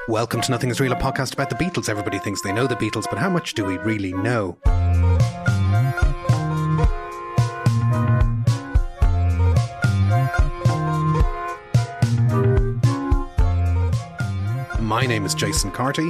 Welcome to Nothing Is Real, a podcast about the Beatles. Everybody thinks they know the Beatles, but how much do we really know? My name is Jason Carty.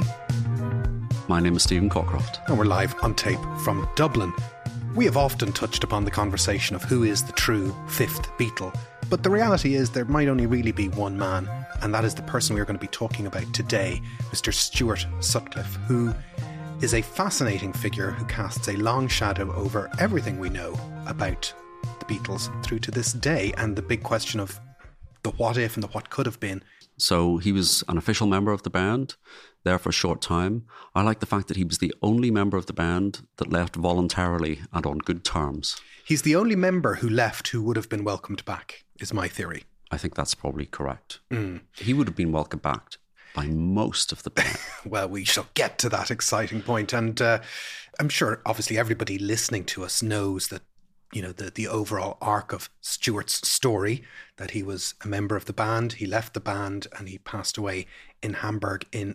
My name is Stephen Cockcroft. And we're live on tape from Dublin. We have often touched upon the conversation of who is the true fifth Beatle, but the reality is there might only really be one man, and that is the person we're going to be talking about today, Mr. Stuart Sutcliffe, who is a fascinating figure who casts a long shadow over everything we know about the Beatles through to this day, and the big question of the what if and the what could have been. So he was an official member of the band there for a short time. I like the fact that he was the only member of the band that left voluntarily and on good terms. He's the only member who left who would have been welcomed back, is my theory. I think that's probably correct. He would have been welcomed back by most of the band. Well, we shall get to that exciting point. And I'm sure, obviously, everybody listening to us knows that, you know, the overall arc of Stuart's story, that he was a member of the band, he left the band, and he passed away in Hamburg in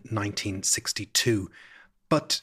1962. But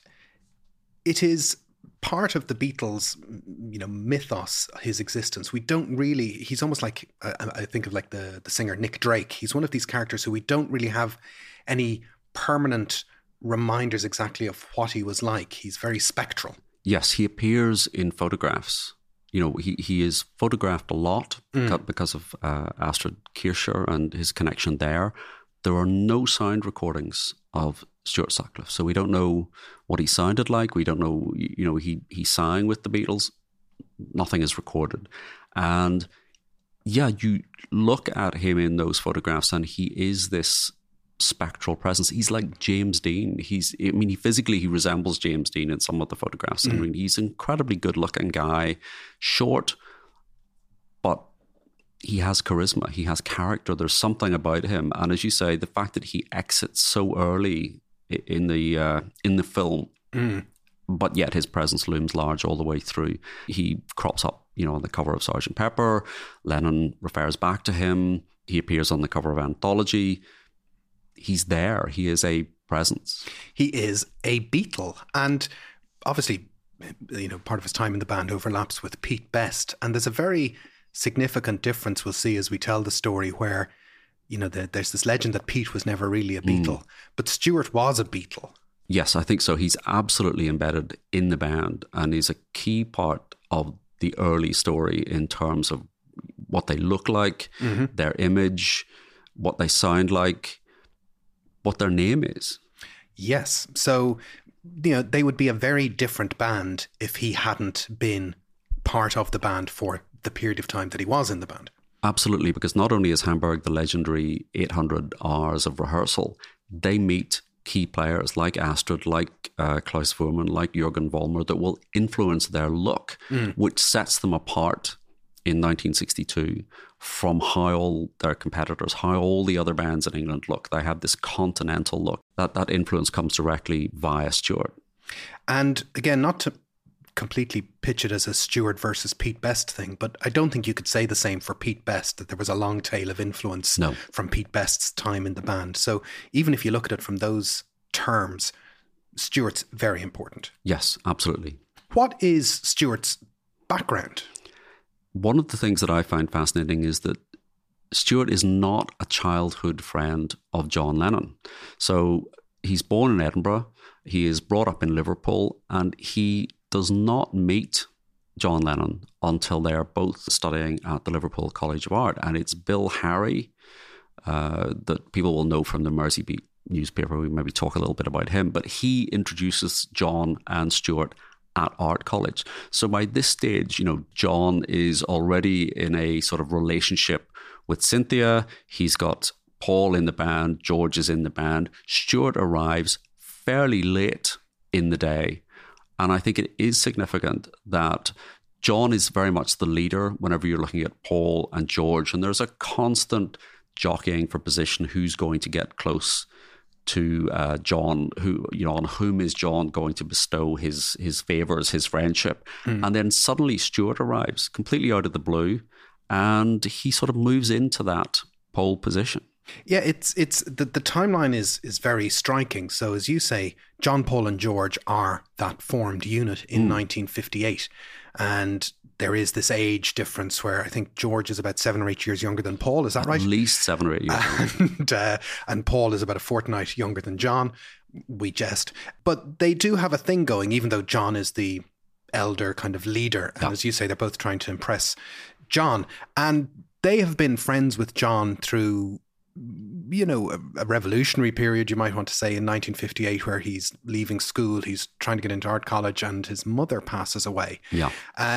it is part of the Beatles, you know, mythos, his existence. We don't really, he's almost like, I think of like the singer Nick Drake. He's one of these characters who we don't really have any permanent reminders exactly of what he was like. He's very spectral. Yes, he appears in photographs. You know, he is photographed a lot because of Astrid Kirchherr and his connection there. There are no sound recordings of Stuart Sutcliffe, so we don't know what he sounded like. We don't know, you know, he sang with the Beatles. Nothing is recorded. And yeah, you look at him in those photographs and he is this spectral presence. He's like James Dean. He resembles James Dean in some of the photographs. I mean, he's an incredibly good looking guy, short, but he has charisma. He has character. There's something about him. And as you say, the fact that he exits so early in the film, but yet his presence looms large all the way through. He crops up, you know, on the cover of Sgt. Pepper. Lennon refers back to him. He appears on the cover of Anthology. He's there. He is a presence. He is a Beatle. And obviously, you know, part of his time in the band overlaps with Pete Best. And there's a very significant difference we'll see as we tell the story where, you know, there's this legend that Pete was never really a Beatle, but Stuart was a Beatle. Yes, I think so. He's absolutely embedded in the band and he's a key part of the early story in terms of what they look like, their image, what they sound like, what their name is. Yes. So, you know, they would be a very different band if he hadn't been part of the band for the period of time that he was in the band. Absolutely, because not only is Hamburg the legendary 800 hours of rehearsal, they meet key players like Astrid, like Klaus Voormann, like Jürgen Vollmer that will influence their look, which sets them apart in 1962 from how all their competitors, how all the other bands in England look. They have this continental look. That influence comes directly via Stuart. And again, not to completely pitch it as a Stuart versus Pete Best thing, but I don't think you could say the same for Pete Best, that there was a long tail of influence from Pete Best's time in the band. So even if you look at it from those terms, Stuart's very important. Yes, absolutely. What is Stuart's background? One of the things that I find fascinating is that Stuart is not a childhood friend of John Lennon. So he's born in Edinburgh, he is brought up in Liverpool, and he does not meet John Lennon until they're both studying at the Liverpool College of Art. And it's Bill Harry that people will know from the Merseybeat newspaper. We maybe talk a little bit about him, but he introduces John and Stuart at art college. So by this stage, you know, John is already in a sort of relationship with Cynthia. He's got Paul in the band, George is in the band. Stuart arrives fairly late in the day. And I think it is significant that John is very much the leader whenever you're looking at Paul and George. And there's a constant jockeying for position, who's going to get close to John, who, you know, on whom is John going to bestow his favors, his friendship. And then suddenly Stuart arrives completely out of the blue and he sort of moves into that pole position. Yeah, it's the timeline is very striking. So as you say, John, Paul and George are that formed unit in 1958. And there is this age difference where I think George is about 7 or 8 years younger than Paul. Is that right? At least 7 or 8 years. And Paul is about a fortnight younger than John. We jest. But they do have a thing going, even though John is the elder kind of leader. And as you say, they're both trying to impress John. And they have been friends with John through, you know, a revolutionary period, you might want to say, in 1958, where he's leaving school, he's trying to get into art college, and his mother passes away. Yeah.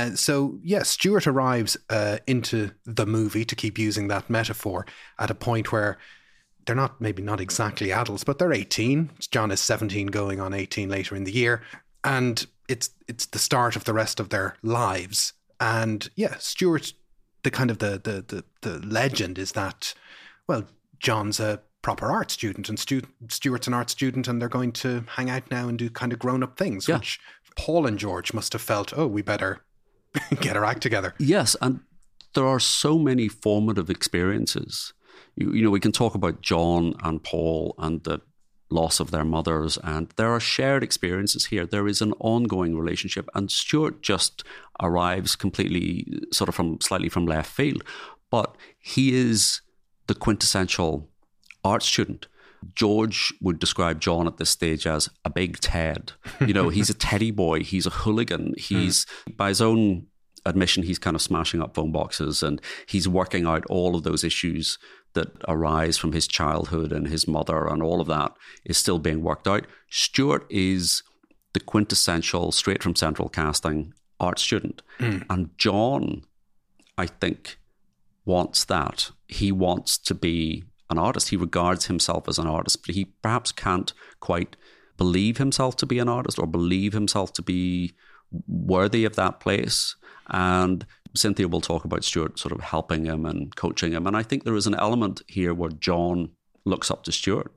So, Stuart arrives into the movie, to keep using that metaphor, at a point where they're maybe not exactly adults, but they're 18. John is 17, going on 18 later in the year. And it's the start of the rest of their lives. And Stuart, the kind of the legend is that, well, John's a proper art student and Stuart's an art student, and they're going to hang out now and do kind of grown-up things, which Paul and George must have felt, oh, we better get our act together. Yes, and there are so many formative experiences. You know, we can talk about John and Paul and the loss of their mothers, and there are shared experiences here. There is an ongoing relationship, and Stuart just arrives completely sort of slightly from left field, but he is the quintessential art student. George would describe John at this stage as a big Ted. You know, he's a teddy boy. He's a hooligan. He's, by his own admission, he's kind of smashing up phone boxes, and he's working out all of those issues that arise from his childhood, and his mother, and all of that is still being worked out. Stuart is the quintessential, straight from central casting art student. And John, I think, wants that. He wants to be an artist. He regards himself as an artist, but he perhaps can't quite believe himself to be an artist, or believe himself to be worthy of that place. And Cynthia will talk about Stuart sort of helping him and coaching him. And I think there is an element here where John looks up to Stuart.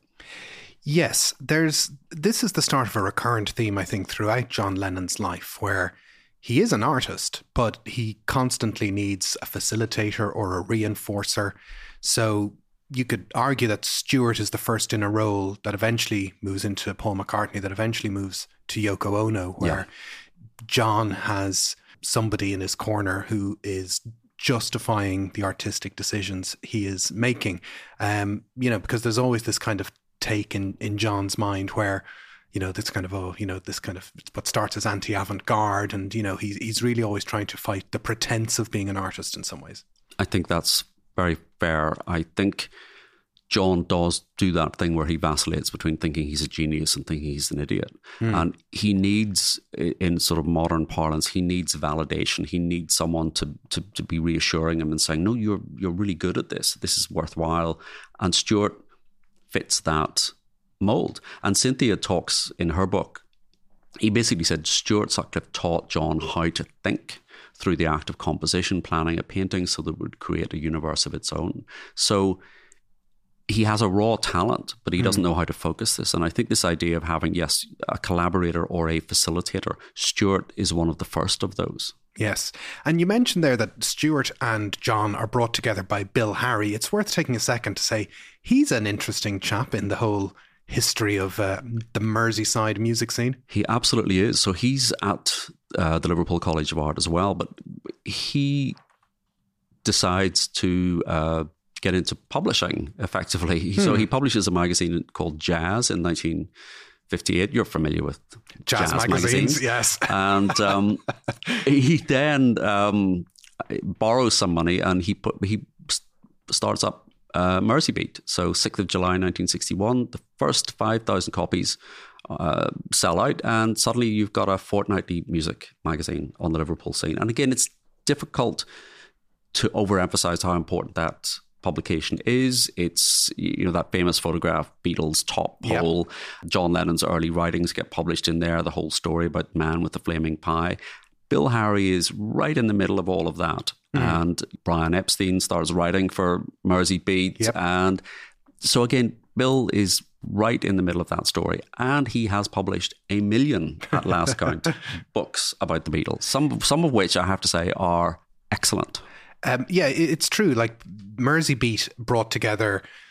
Yes, this is the start of a recurrent theme, I think, throughout John Lennon's life, where he is an artist, but he constantly needs a facilitator or a reinforcer. So you could argue that Stuart is the first in a role that eventually moves into Paul McCartney, that eventually moves to Yoko Ono, where John has somebody in his corner who is justifying the artistic decisions he is making. Because there's always this kind of take in John's mind where, this kind of, this kind of what starts as anti-avant-garde, and, he's really always trying to fight the pretense of being an artist in some ways. I think that's very fair. I think John does do that thing where he vacillates between thinking he's a genius and thinking he's an idiot. And he needs, in sort of modern parlance, he needs validation. He needs someone to be reassuring him and saying, no, you're really good at this. This is worthwhile. And Stuart fits that mold. And Cynthia talks in her book, he basically said Stuart Sutcliffe taught John how to think through the act of composition, planning a painting so that it would create a universe of its own. So he has a raw talent, but he doesn't know how to focus this. And I think this idea of having, yes, a collaborator or a facilitator, Stuart is one of the first of those. Yes. And you mentioned there that Stuart and John are brought together by Bill Harry. It's worth taking a second to say he's an interesting chap in the whole history of the Merseyside music scene. He absolutely is. So he's at the Liverpool College of Art as well, but he decides to get into publishing effectively. So he publishes a magazine called Jazz in 1958. You're familiar with Jazz magazines. Yes. And he then borrows some money, and he starts up Merseybeat. So 6th of July 1961, the first 5,000 copies sell out, and suddenly you've got a fortnightly music magazine on the Liverpool scene. And again, it's difficult to overemphasize how important that publication is. It's, that famous photograph, Beatles top pole. Yep. John Lennon's early writings get published in there, the whole story about Man with the Flaming Pie. Bill Harry is right in the middle of all of that. And Brian Epstein starts writing for Merseybeat. Yep. And so again, Bill is right in the middle of that story. And he has published 1 million, at last count, books about the Beatles. Some of which I have to say are excellent. It's true. Like Merseybeat brought together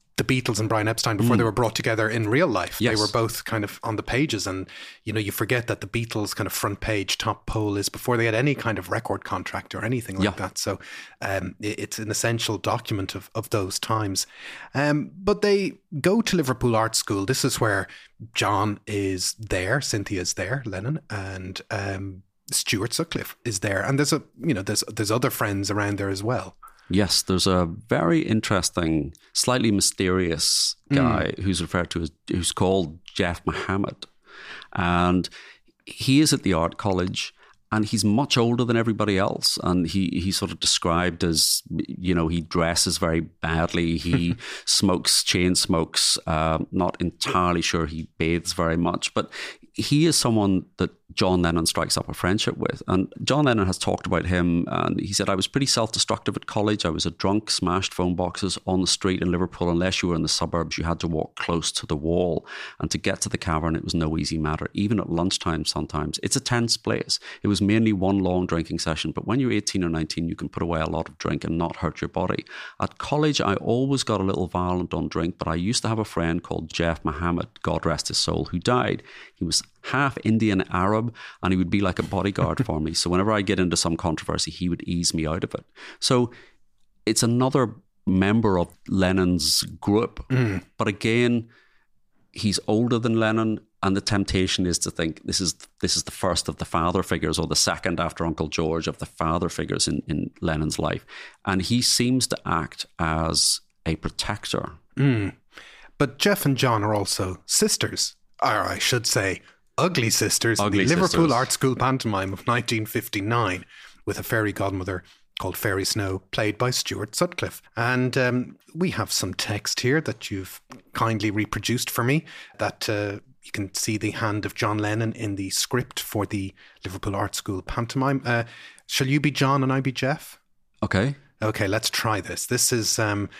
the Beatles and Brian Epstein before they were brought together in real life. Yes. They were both kind of on the pages, and you forget that the Beatles kind of front page top poll is before they had any kind of record contract or anything like that. So it's an essential document of those times. But they go to Liverpool Art School. This is where John is there, Cynthia's there, Lennon, and Stuart Sutcliffe is there, and there's other friends around there as well. Yes, there's a very interesting, slightly mysterious guy who's referred to as, who's called Jeff Mohammed. And he is at the art college, and he's much older than everybody else. And he's sort of described as, he dresses very badly. He chain smokes, not entirely sure he bathes very much. But he is someone that John Lennon strikes up a friendship with. And John Lennon has talked about him, and he said, I was pretty self-destructive at college. I was a drunk, smashed phone boxes on the street in Liverpool. Unless you were in the suburbs, you had to walk close to the wall. And to get to the cavern, it was no easy matter, even at lunchtime sometimes. It's a tense place. It was mainly one long drinking session, but when you're 18 or 19, you can put away a lot of drink and not hurt your body. At college, I always got a little violent on drink, but I used to have a friend called Jeff Mohammed, God rest his soul, who died. He was half Indian Arab, and he would be like a bodyguard for me. So whenever I get into some controversy, he would ease me out of it. So it's another member of Lennon's group. But again, he's older than Lennon, and the temptation is to think this is the first of the father figures, or the second after Uncle George of the father figures in Lennon's life. And he seems to act as a protector. But Jeff and John are also sisters, or I should say ugly sisters. Ugly Liverpool sisters. Art School pantomime of 1959 with a fairy godmother called Fairy Snow, played by Stuart Sutcliffe. And we have some text here that you've kindly reproduced for me, that you can see the hand of John Lennon in the script for the Liverpool Art School pantomime. Shall you be John and I be Jeff? Okay. Okay, let's try this. This is,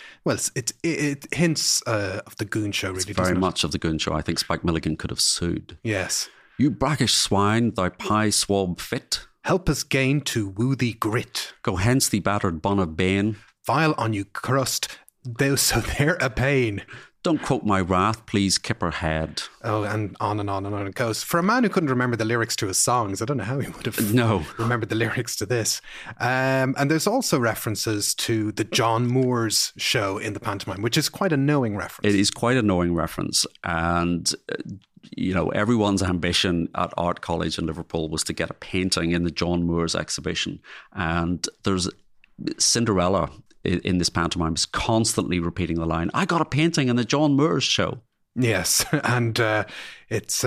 it hints of the Goon Show, really, Very doesn't it? much of the Goon Show. I think Spike Milligan could have sued. Yes. You brackish swine, thy pie swab fit. Help us gain to woo thee grit. Go hence, thee battered bun of bane. Vile on you crust, thou so there a pain. Don't quote my wrath, please, Kipper Head. Oh, and on and on and on it goes. For a man who couldn't remember the lyrics to his songs, I don't know how he would have remembered the lyrics to this. And there's also references to the John Moores show in the pantomime, which is quite a knowing reference. It is quite a knowing reference. And, everyone's ambition at Art College in Liverpool was to get a painting in the John Moores exhibition. And there's Cinderella in this pantomime is constantly repeating the line, I got a painting in the John Moores show. Yes, and it's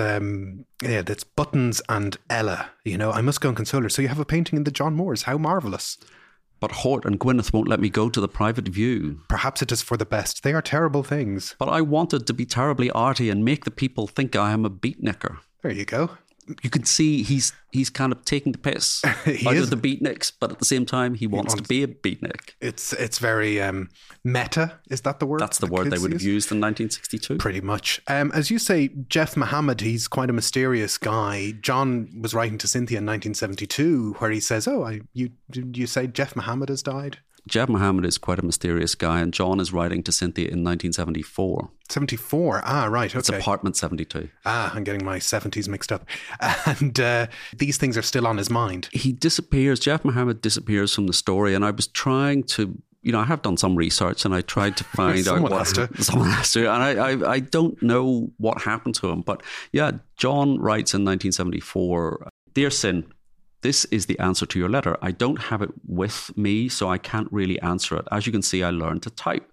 Buttons and Ella, I must go and console her. So you have a painting in the John Moores, how marvellous. But Hort and Gwyneth won't let me go to the private view. Perhaps it is for the best. They are terrible things. But I wanted to be terribly arty and make the people think I am a beatniker. There you go. You can see he's kind of taking the piss out of the beatniks, but at the same time, he wants to be a beatnik. It's very meta. Is that the word? That's the word they would have used in 1962. Pretty much. As you say, Jeff Mohammed, he's quite a mysterious guy. John was writing to Cynthia in 1972 where he says, you say Jeff Mohammed has died? Jeff Mohammed is quite a mysterious guy, and John is writing to Cynthia in 1974. 74? Ah, right, okay. It's Apartment 72. Ah, I'm getting my 70s mixed up. And these things are still on his mind. He disappears, Jeff Mohammed disappears from the story, and I was trying to, I have done some research, and I tried to find out Someone has to. And I don't know what happened to him. But yeah, John writes in 1974, Dear Sin, this is the answer to your letter. I don't have it with me, so I can't really answer it. As you can see, I learned to type.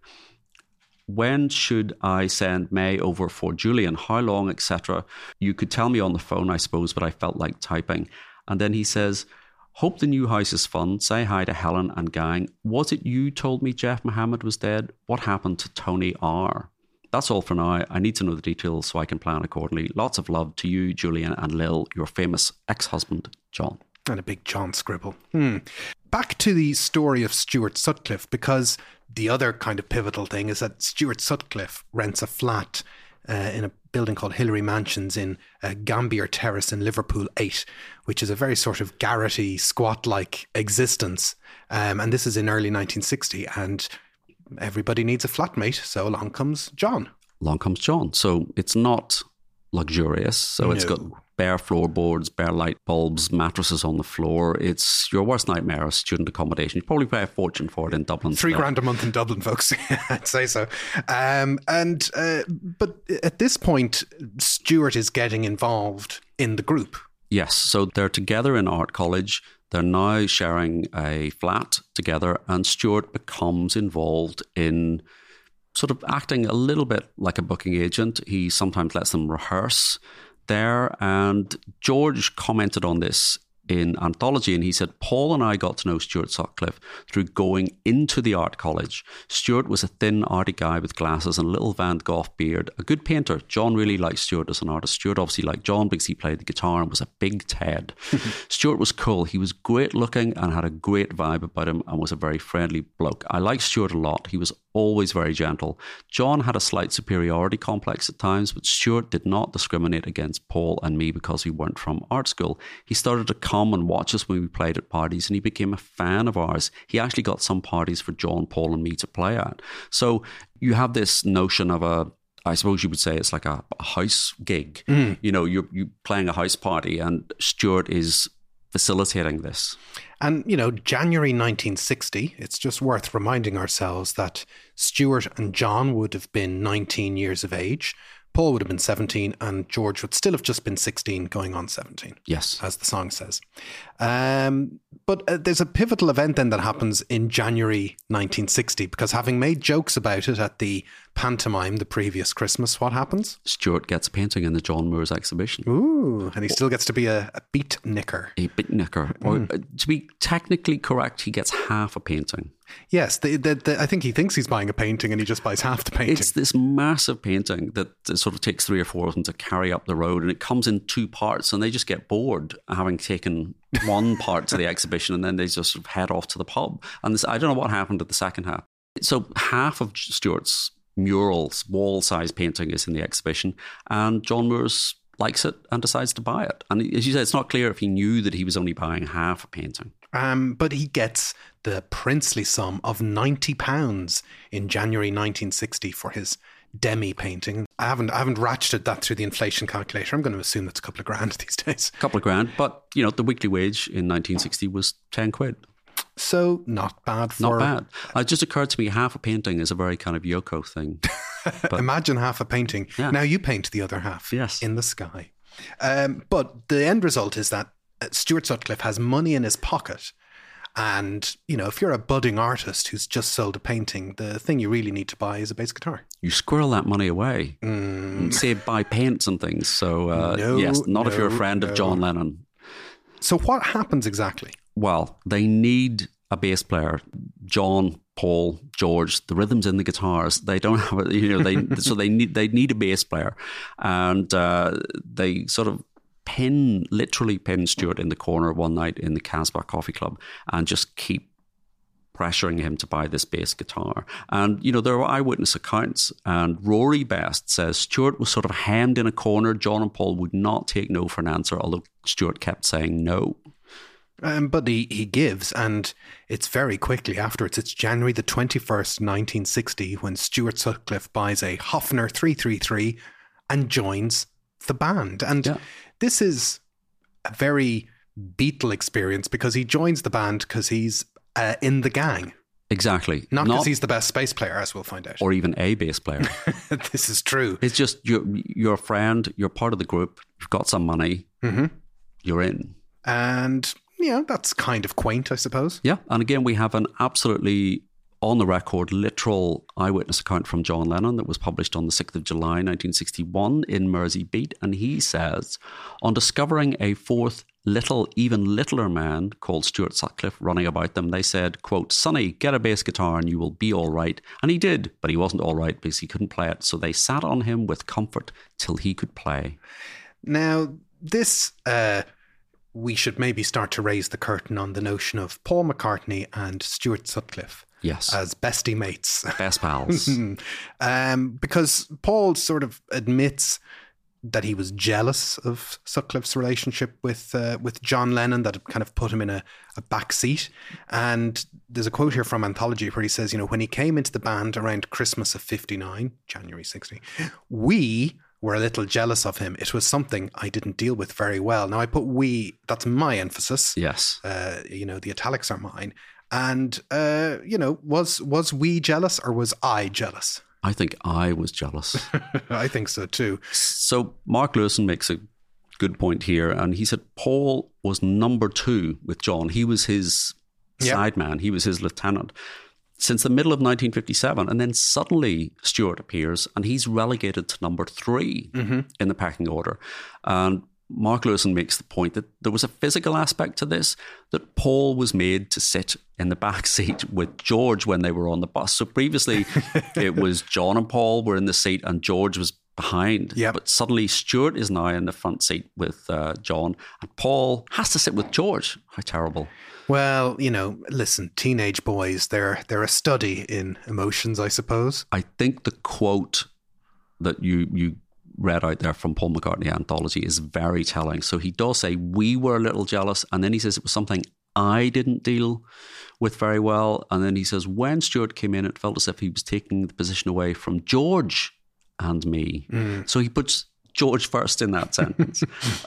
When should I send May over for Julian? How long, etc.? You could tell me on the phone, I suppose, but I felt like typing. And then he says, hope the new house is fun. Say hi to Helen and gang. Was it you told me Jeff Mohammed was dead? What happened to Tony R? That's all for now. I need to know the details so I can plan accordingly. Lots of love to you, Julian, and Lil, your famous ex-husband, John. And a big John scribble. Back to the story of Stuart Sutcliffe, because the other kind of pivotal thing is that Stuart Sutcliffe rents a flat in a building called Hillary Mansions in Gambier Terrace in Liverpool 8, which is a very sort of garrety, squat-like existence. And this is in early 1960. And everybody needs a flatmate, so along comes John. Along comes John. So it's not luxurious. So it's got bare floorboards, bare light bulbs, mattresses on the floor. It's your worst nightmare of student accommodation. You probably pay a fortune for it in Dublin. $3,000 a month in Dublin, folks. I'd say so. But at this point, Stuart is getting involved in the group. Yes. So they're together in art college. They're now sharing a flat together, and Stuart becomes involved in sort of acting a little bit like a booking agent. He sometimes lets them rehearse there. And George commented on this in Anthology, and he said, Paul and I got to know Stuart Sutcliffe through going into the art college. Stuart was a thin, arty guy with glasses and a little Van Gogh beard, a good painter. John really liked Stuart as an artist. Stuart obviously liked John because he played the guitar and was a big Ted. Stuart was cool. He was great looking and had a great vibe about him and was a very friendly bloke. I liked Stuart a lot. He was always very gentle. John had a slight superiority complex at times, but Stuart did not discriminate against Paul and me because we weren't from art school. He started to come and watch us when we played at parties, and he became a fan of ours. He actually got some parties for John, Paul and me to play at. So you have this notion of I suppose you would say it's like a house gig. You know, you're playing a house party, and Stuart is facilitating this. And, you know, January 1960, it's just worth reminding ourselves that Stuart and John would have been 19 years of age. Paul would have been 17 and George would still have just been 16 going on 17. Yes. As the song says. But there's a pivotal event then that happens in January 1960, because having made jokes about it at the pantomime the previous Christmas, what happens? Stuart gets a painting in the John Moores exhibition. Ooh, and he still gets to be a beatniker. A beatniker. Or to be technically correct, he gets half a painting. Yes, I think he thinks he's buying a painting and he just buys half the painting. It's this massive painting that sort of takes 3 or 4 of them to carry up the road, and it comes in 2 parts, and they just get bored having taken one part to the exhibition, and then they just sort of head off to the pub. And I don't know what happened at the second half. So half of Stuart's murals, wall-size painting is in the exhibition, and John Moores likes it and decides to buy it. And as you said, it's not clear if he knew that he was only buying half a painting. But he gets the princely sum of £90 in January 1960 for his demi painting. I haven't ratcheted that through the inflation calculator. I'm going to assume that's a couple of grand these days. A couple of grand, but you know, the weekly wage in 1960 was 10 quid. So not bad for... Not bad. It just occurred to me half a painting is a very kind of Yoko thing. But imagine half a painting. Yeah. Now you paint the other half in the sky. But the end result is that Stuart Sutcliffe has money in his pocket. And, you know, if you're a budding artist who's just sold a painting, the thing you really need to buy is a bass guitar. You squirrel that money away. Say buy paints and things. So, yes, not if you're a friend of John Lennon. So what happens exactly? Well, they need a bass player. John, Paul, George, the rhythms in the guitars, they don't have it, you know, they need a bass player. And they sort of literally pin Stuart in the corner one night in the Casbah Coffee Club and just keep pressuring him to buy this bass guitar. And, you know, there are eyewitness accounts, and Rory Best says Stuart was sort of hemmed in a corner. John and Paul would not take no for an answer, although Stuart kept saying no. But he gives, and it's very quickly afterwards. It's January the 21st, 1960, when Stuart Sutcliffe buys a Hofner 333 and joins the band. And this is a very Beatle experience, because he joins the band because he's in the gang. Exactly. Not because he's the best bass player, as we'll find out. Or even a bass player. This is true. It's just you're a friend, you're part of the group, you've got some money, you're in. And, yeah, that's kind of quaint, I suppose. Yeah. And again, we have an absolutely on the record, literal eyewitness account from John Lennon that was published on the 6th of July, 1961 in Mersey Beat. And he says, on discovering a fourth even littler man called Stuart Sutcliffe running about them, they said, quote, "Sonny, get a bass guitar and you will be all right." And he did, but he wasn't all right because he couldn't play it. So they sat on him with comfort till he could play. Now, this... we should maybe start to raise the curtain on the notion of Paul McCartney and Stuart Sutcliffe. Yes. As bestie mates. Best pals. Because Paul sort of admits that he was jealous of Sutcliffe's relationship with John Lennon, that it kind of put him in a back seat. And there's a quote here from Anthology where he says, when he came into the band around Christmas of 59, January 60, we were a little jealous of him. It was something I didn't deal with very well. Now I put we, that's my emphasis. Yes. The italics are mine. And, was we jealous or was I jealous? I think I was jealous. I think so too. So Mark Lewison makes a good point here. And he said Paul was number 2 with John. He was his sideman. He was his lieutenant since the middle of 1957. And then suddenly Stuart appears and he's relegated to number 3 in the pecking order. And Mark Lewison makes the point that there was a physical aspect to this, that Paul was made to sit in the back seat with George when they were on the bus. So previously it was John and Paul were in the seat and George was behind. Yep. But suddenly Stuart is now in the front seat with John and Paul has to sit with George. How terrible. Well, listen, teenage boys, they're a study in emotions, I suppose. I think the quote that you read out there from Paul McCartney Anthology is very telling. So he does say, we were a little jealous. And then he says it was something I didn't deal with very well. And then he says, when Stuart came in, it felt as if he was taking the position away from George and me. So he puts George first in that sentence.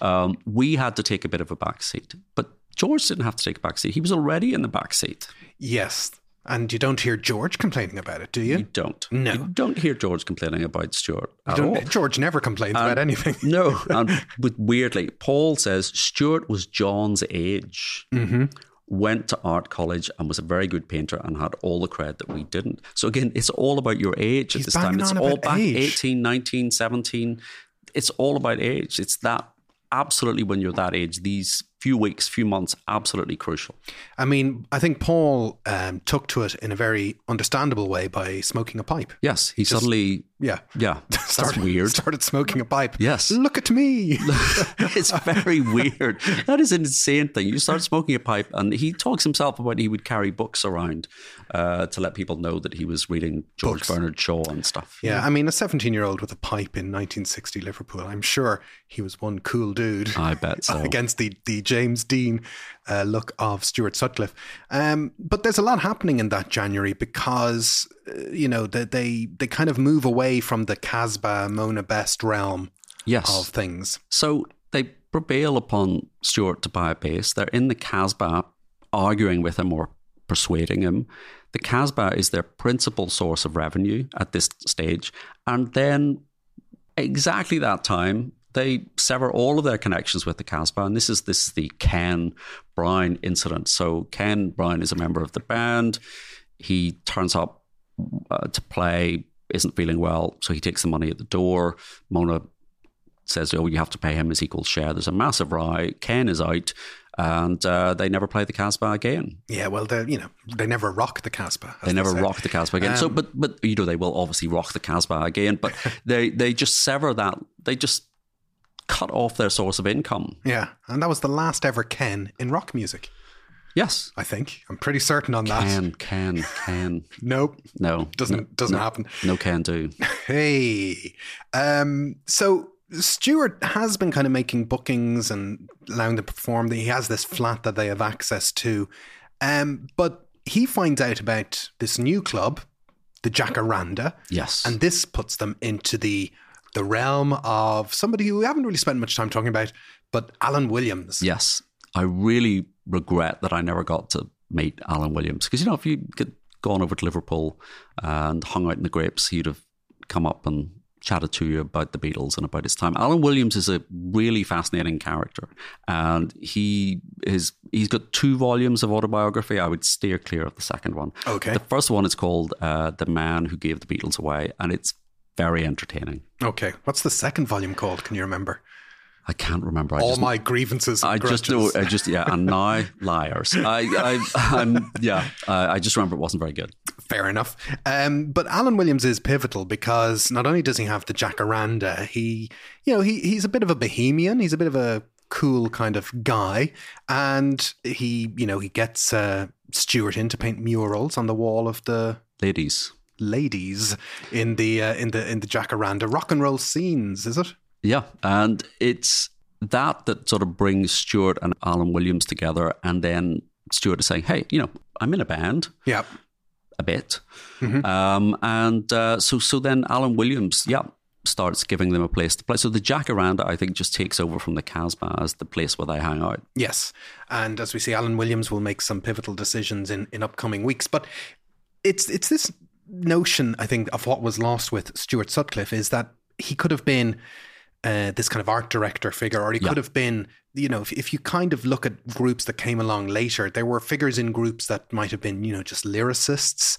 We had to take a bit of a back seat, but George didn't have to take a back seat. He was already in the back seat. Yes. And you don't hear George complaining about it, do you? You don't. No. You don't hear George complaining about Stuart at all. George never complains about anything. No. But weirdly, Paul says Stuart was John's age, went to art college and was a very good painter and had all the cred that we didn't. So again, it's all about your age at this time. It's all back age. 18, 19, 17. It's all about age. It's that absolutely when you're that age, these few weeks, few months, absolutely crucial. I mean, I think Paul took to it in a very understandable way by smoking a pipe. Yes, he suddenly... Yeah. That's weird. Started smoking a pipe. Yes. Look at me. It's very weird. That is an insane thing. You start smoking a pipe and he talks himself about he would carry books around to let people know that he was reading George Bernard Shaw and stuff. Yeah, I mean, a 17-year-old with a pipe in 1960 Liverpool, I'm sure he was one cool dude. I bet so. Against the James Dean look of Stuart Sutcliffe. But there's a lot happening in that January because, they kind of move away from the Casbah, Mona Best realm of things. So they prevail upon Stuart to buy a bass. They're in the Casbah arguing with him or persuading him. The Casbah is their principal source of revenue at this stage. And then exactly that time, they sever all of their connections with the Casbah. And this is the Ken Brown incident. So Ken Brown is a member of the band. He turns up to play, isn't feeling well, so he takes the money at the door. Mona says, you have to pay him his equal share. There's a massive row. Ken is out, and they never play the Casbah again. Yeah, well, they never rock the Casbah. They never rock the Casbah again. So, but they will obviously rock the Casbah again, but they just sever that. They just cut off their source of income. Yeah, and that was the last ever Ken in rock music. Yes. I think. I'm pretty certain on that. Can. Nope. No. Doesn't happen. No can do. Hey. So Stuart has been kind of making bookings and allowing them to perform. He has this flat that they have access to. But he finds out about this new club, the Jacaranda. Yes. And this puts them into the realm of somebody who we haven't really spent much time talking about, but Alan Williams. Yes. I really regret that I never got to meet Alan Williams. Because, if you had gone over to Liverpool and hung out in the Grapes, he'd have come up and chatted to you about the Beatles and about his time. Alan Williams is a really fascinating character. And he's got 2 volumes of autobiography. I would steer clear of the second one. Okay. The first one is called The Man Who Gave the Beatles Away. And it's very entertaining. Okay. What's the second volume called? Can you remember? I can't remember. All my grievances. And grudges. And now liars. I just remember it wasn't very good. Fair enough. But Alan Williams is pivotal because not only does he have the Jacaranda, he's a bit of a bohemian. He's a bit of a cool kind of guy, and he gets Stuart in to paint murals on the wall of the ladies in the Jacaranda rock and roll scenes. Is it? Yeah, and it's that sort of brings Stuart and Alan Williams together, and then Stuart is saying, hey, I'm in a band. Yeah. A bit. So then Alan Williams, starts giving them a place to play. So the Jacaranda, I think, just takes over from the Casbah as the place where they hang out. Yes. And as we see, Alan Williams will make some pivotal decisions in upcoming weeks. But it's this notion, I think, of what was lost with Stuart Sutcliffe is that he could have been this kind of art director figure, or he could have been, if you kind of look at groups that came along later, there were figures in groups that might have been, just lyricists,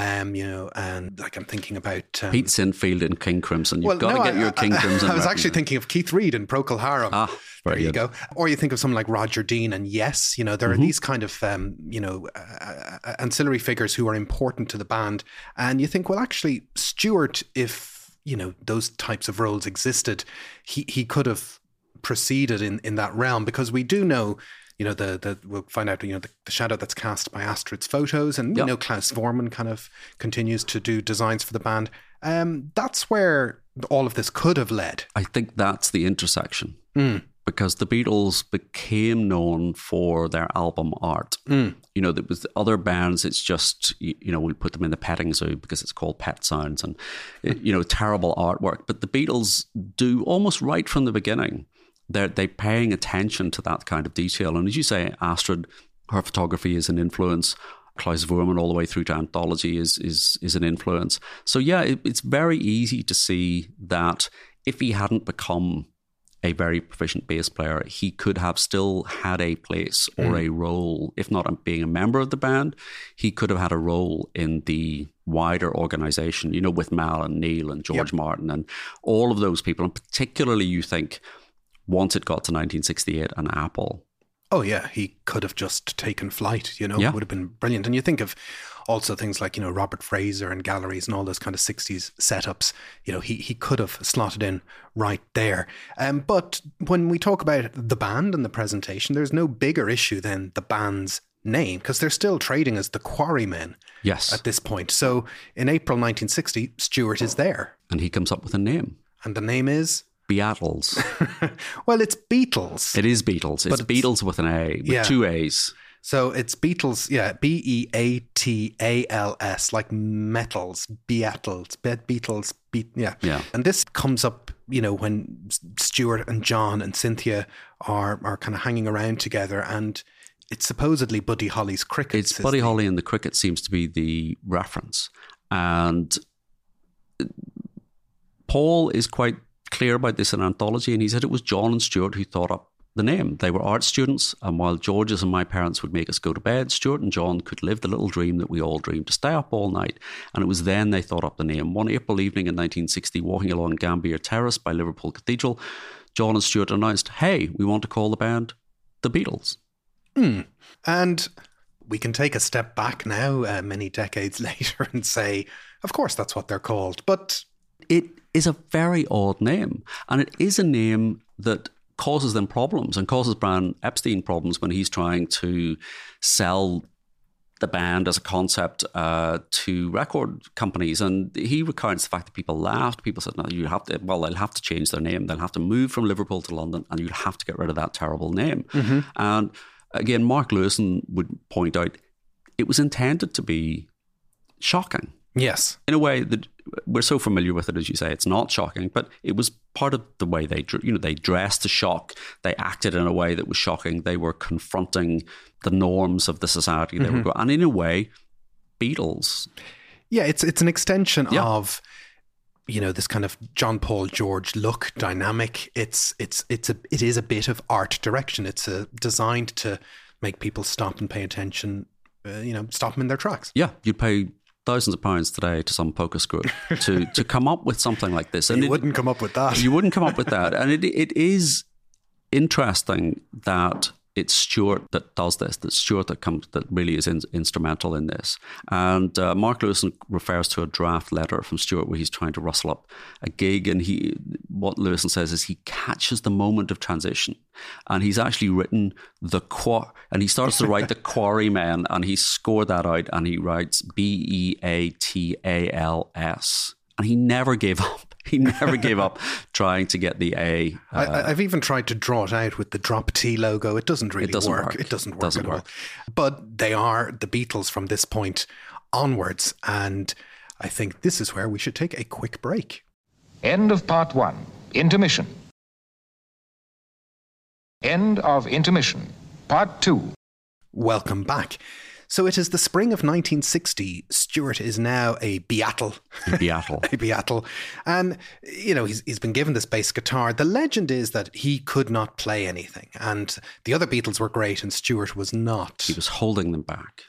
and like I'm thinking about Pete Sinfield in King Crimson. You've got to get your King Crimson. I was actually thinking of Keith Reid in Procol Harum. There you go. Or you think of someone like Roger Dean and Yes, there are these kind of, ancillary figures who are important to the band. And you think, well, actually, Stuart, if those types of roles existed, he could have proceeded in that realm, because we do know, we'll find out, the shadow that's cast by Astrid's photos, and we know Klaus Vormann kind of continues to do designs for the band. That's where all of this could have led. I think that's the intersection. Because the Beatles became known for their album art. There was other bands, it's just, we put them in the petting zoo because it's called Pet Sounds, and, terrible artwork. But the Beatles do, almost right from the beginning, they're paying attention to that kind of detail. And as you say, Astrid, her photography is an influence. Klaus Vormann, all the way through to Anthology, is an influence. So it's very easy to see that if he hadn't become a very proficient bass player, he could have still had a place or a role. If not being a member of the band, he could have had a role in the wider organization, with Mal and Neil and George Martin and all of those people. And particularly, you think, once it got to 1968 and Apple. Oh, yeah, he could have just taken flight, It would have been brilliant. And you think of also things like, Robert Fraser and galleries and all those kind of 60s setups, he could have slotted in right there. But when we talk about the band and the presentation, there's no bigger issue than the band's name, because they're still trading as the Quarrymen at this point. So in April 1960, Stuart is there. And he comes up with a name. And the name is? Beatles. Well, it's Beatles. It is Beatles. It's Beatles with an A, with two A's. So it's Beatles, Beatals, like metals, Beatles, And this comes up, when Stuart and John and Cynthia are kind of hanging around together, and it's supposedly Buddy Holly's Crickets. It's Buddy Holly and the Cricket seems to be the reference. And Paul is quite clear about this in Anthology, and he said it was John and Stuart who thought up the name. They were art students, and while George's and my parents would make us go to bed, Stuart and John could live the little dream that we all dreamed, to stay up all night. And it was then they thought up the name. One April evening in 1960, walking along Gambier Terrace by Liverpool Cathedral, John and Stuart announced, hey, we want to call the band the Beatles. And we can take a step back now, many decades later, and say, of course that's what they're called. But it is a very odd name, and it is a name that causes them problems and causes Brian Epstein problems when he's trying to sell the band as a concept to record companies. And he recounts the fact that people laughed. People said, no, they'll have to change their name. They'll have to move from Liverpool to London, and you'd have to get rid of that terrible name. And again, Mark Lewison would point out it was intended to be shocking. Yes. In a way that we're so familiar with it, as you say, it's not shocking, but it was part of the way they dressed to shock. They acted in a way that was shocking. They were confronting the norms of the society they were going. And in a way, Beatles. Yeah, it's an extension of, this kind of John Paul George look, dynamic. It is a bit of art direction. It's designed to make people stop and pay attention, stop them in their tracks. Yeah, you'd pay thousands of pounds today to some focus group to come up with something like this. And you wouldn't come up with that. You wouldn't come up with that. And it is interesting that it's Stuart that does this, that Stuart that really is instrumental in this. And Mark Lewison refers to a draft letter from Stuart where he's trying to rustle up a gig, and what Lewison says is he catches the moment of transition, and he's actually written and he starts to write the Quarrymen, and he scored that out, and he writes Beatals, and he never gave up. he never gave up trying to get the A. I've even tried to draw it out with the Drop T logo. It doesn't really work. It doesn't work at all. But they are the Beatles from this point onwards. And I think this is where we should take a quick break. End of part one. Intermission. End of intermission. Part two. Welcome back. So it is the spring of 1960. Stuart is now a Beatle. A Beatle. And, you know, he's been given this bass guitar. The legend is that he could not play anything. And the other Beatles were great and Stuart was not. He was holding them back.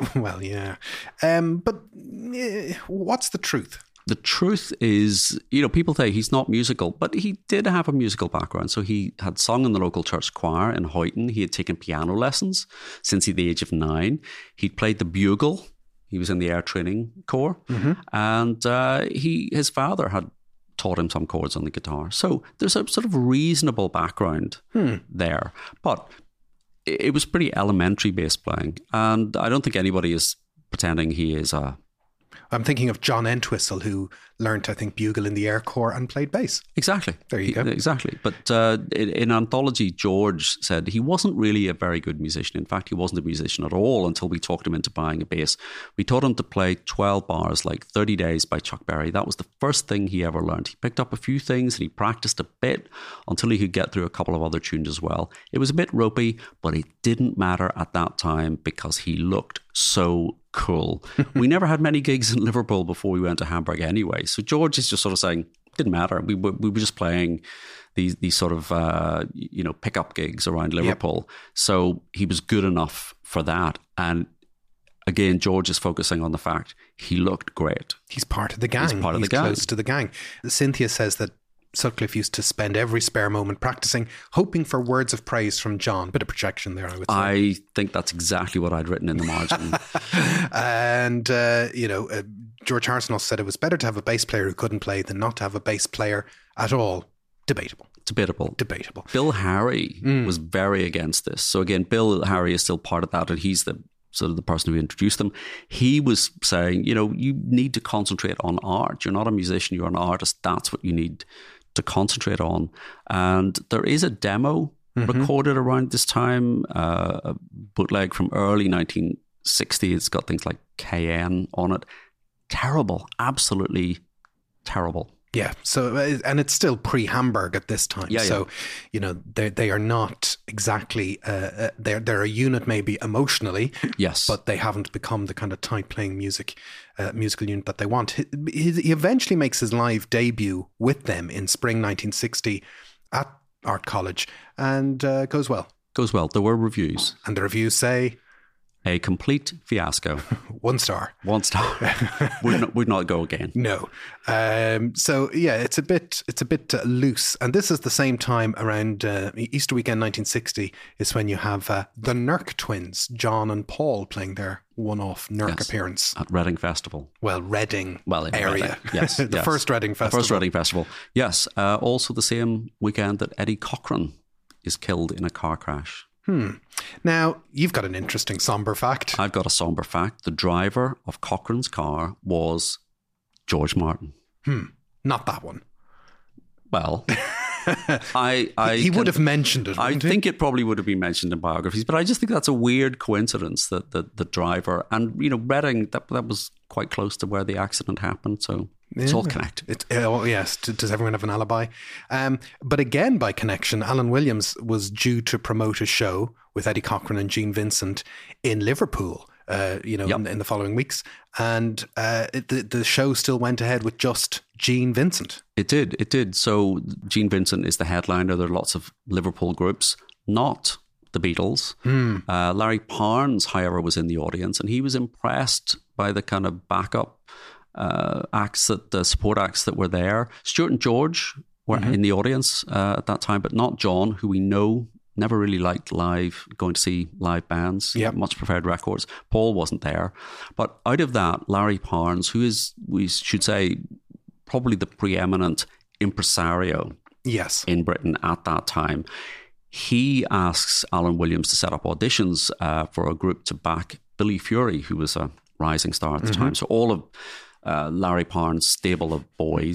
But what's the truth? The truth is, you know, people say he's not musical, but he did have a musical background. So he had sung in the local church choir in Hoyton. He had taken piano lessons since the age of 9. He'd played the bugle. He was in the Air Training Corps. Mm-hmm. And his father had taught him some chords on the guitar. So there's a sort of reasonable background there. But it was pretty elementary bass playing. And I don't think anybody is pretending he is a... I'm thinking of John Entwistle, who learnt, I think, bugle in the Air Corps and played bass. Exactly. There you go. Exactly. But in Anthology, George said he wasn't really a very good musician. In fact, he wasn't a musician at all until we talked him into buying a bass. We taught him to play 12 bars, like 30 Days by Chuck Berry. That was the first thing he ever learned. He picked up a few things and he practiced a bit until he could get through a couple of other tunes as well. It was a bit ropey, but it didn't matter at that time because he looked so cool. We never had many gigs in Liverpool before we went to Hamburg anyway. So George is just sort of saying, it didn't matter. We were just playing these sort of, pickup gigs around Liverpool. Yep. So he was good enough for that. And again, George is focusing on the fact he looked great. He's part of the gang. He's close to the gang. Cynthia says that Sutcliffe used to spend every spare moment practicing, hoping for words of praise from John. Bit of projection there, I would say. I think that's exactly what I'd written in the margin. And, George Hartnell said it was better to have a bass player who couldn't play than not to have a bass player at all. Debatable. Bill Harry was very against this. So again, Bill Harry is still part of that, and he's the sort of the person who introduced them. He was saying, you need to concentrate on art. You're not a musician, you're an artist. That's what you need to concentrate on. And there is a demo recorded around this time, a bootleg from early 1960. It's got things like KN on it. Terrible, absolutely terrible. Yeah. So, and it's still pre-Hamburg at this time. Yeah, so, they are not exactly, they're a unit maybe emotionally. Yes. But they haven't become the kind of tight playing musical unit that they want. He eventually makes his live debut with them in spring 1960 at Art College and goes well. There were reviews. And the reviews say... A complete fiasco. 1 star. 1 star. Would not go again. No. So yeah, it's a bit loose. And this is the same time around Easter weekend 1960 is when you have the Nurk twins, John and Paul, playing their one-off Nurk appearance at Reading Festival. Well, Reading area. Reading. Yes, the first Reading Festival. Yes. Also the same weekend that Eddie Cochran is killed in a car crash. Now, you've got an interesting somber fact. I've got a somber fact. The driver of Cochran's car was George Martin. Not that one. Well, he would have mentioned it. I think it probably would have been mentioned in biographies, but I just think that's a weird coincidence that the driver and Reading that was quite close to where the accident happened, so it's all connected. Yes. Does everyone have an alibi? But again, by connection, Alan Williams was due to promote a show with Eddie Cochran and Gene Vincent in Liverpool. In the following weeks. And the show still went ahead with just Gene Vincent. It did. So Gene Vincent is the headliner. There are lots of Liverpool groups, not the Beatles. Larry Parnes, however, was in the audience, and he was impressed by the kind of backup the support acts that were there. Stuart and George were in the audience at that time, but not John, who we know never really liked going to see live bands. Yep. Much preferred records. Paul wasn't there. But out of that, Larry Parnes, who is, we should say, probably the preeminent impresario in Britain at that time, he asks Alan Williams to set up auditions for a group to back Billy Fury, who was a rising star at the time. So all of Larry Parnes' stable of boys,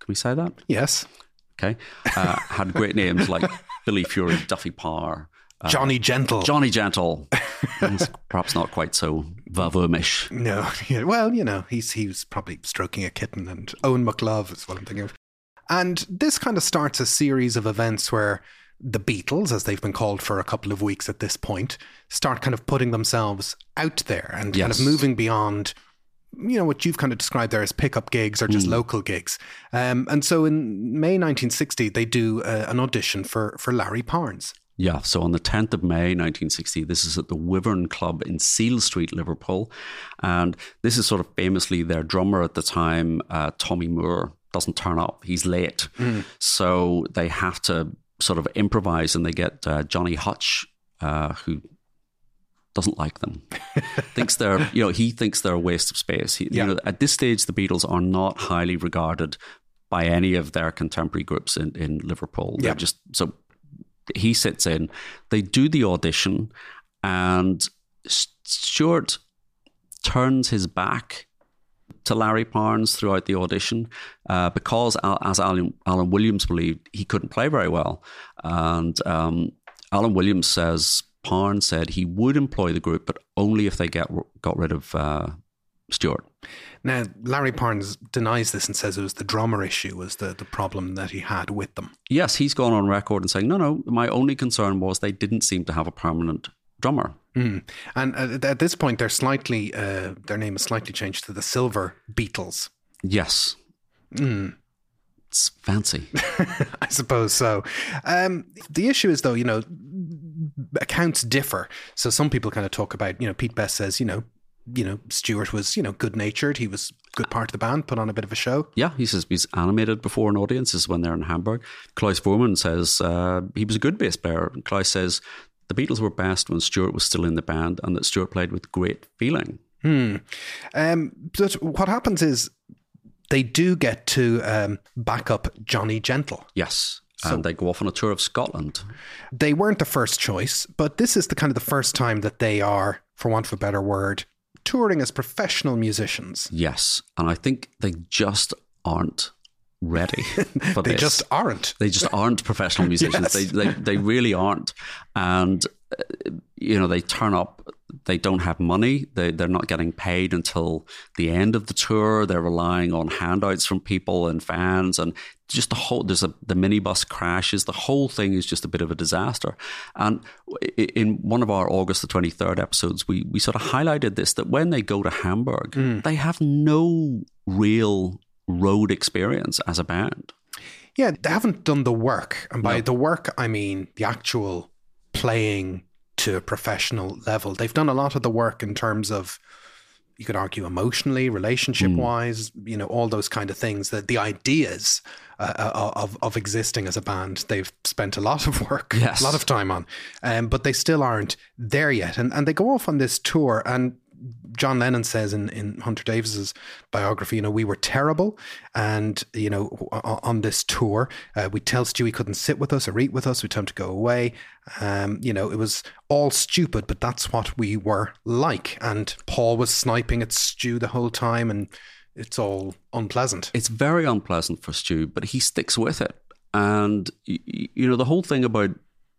we say that? Yes. Okay. Had great names like Billy Fury, Duffy Power, Johnny Gentle. Johnny Gentle. Perhaps not quite so vavoomish. No. Yeah, well, you know, he was probably stroking a kitten, and Owen McLove is what I'm thinking of. And this kind of starts a series of events where the Beatles, as they've been called for a couple of weeks at this point, start kind of putting themselves out there and kind of moving beyond, you know, what you've kind of described there as pickup gigs or just local gigs. And so in May 1960, they do an audition for Larry Parnes. Yeah, so on the 10th of May 1960, this is at the Wyvern Club in Seal Street, Liverpool. And this is sort of famously their drummer at the time, Tommy Moore, doesn't turn up. He's late. So they have to sort of improvise, and they get Johnny Hutch, who doesn't like them. Thinks they're, you know, he thinks they're a waste of space. You know, at this stage, the Beatles are not highly regarded by any of their contemporary groups in Liverpool. They're just so. He sits in, they do the audition, and Stuart turns his back to Larry Parnes throughout the audition because, as Alan Williams believed, he couldn't play very well. And Alan Williams says Parnes said he would employ the group, but only if they got rid of Stuart. Now, Larry Parnes denies this and says it was the drummer issue was the problem that he had with them. Yes, he's gone on record and saying, no, my only concern was they didn't seem to have a permanent drummer. And at this point, their name is slightly changed to the Silver Beatles. Yes. It's fancy. I suppose so. The issue is, though, you know, accounts differ. So some people kind of talk about, you know, Pete Best says, you know, Stuart was, you know, good-natured. He was a good part of the band, put on a bit of a show. Yeah, he says he's animated before an audience. This is when they're in Hamburg. Klaus Voormann says he was a good bass player. Klaus says the Beatles were best when Stuart was still in the band and that Stuart played with great feeling. But what happens is they do get to back up Johnny Gentle. Yes. And they go off on a tour of Scotland. They weren't the first choice, but this is the first time that they are, for want of a better word, touring as professional musicians. Yes. And I think they just aren't ready for this. They just aren't. They just aren't professional musicians. Yes. They really aren't. And, you know, they turn up. They don't have money. They're not getting paid until the end of the tour. They're relying on handouts from people and fans, and just the minibus crashes. The whole thing is just a bit of a disaster. And in one of our August the 23rd episodes, we sort of highlighted this, that when they go to Hamburg, they have no real road experience as a band. Yeah, they haven't done the work. And by the work, I mean the actual playing to a professional level. They've done a lot of the work in terms of, you could argue, emotionally, relationship wise, you know, all those kind of things, that the ideas of existing as a band, they've spent a lot of work, a lot of time on, but they still aren't there yet. And they go off on this tour, and John Lennon says in Hunter Davis's biography, you know, we were terrible. And, you know, on this tour, we'd tell Stu he couldn't sit with us or eat with us. We'd tell him to go away. You know, it was all stupid, but that's what we were like. And Paul was sniping at Stu the whole time, and it's all unpleasant. It's very unpleasant for Stu, but he sticks with it. And, you know, the whole thing about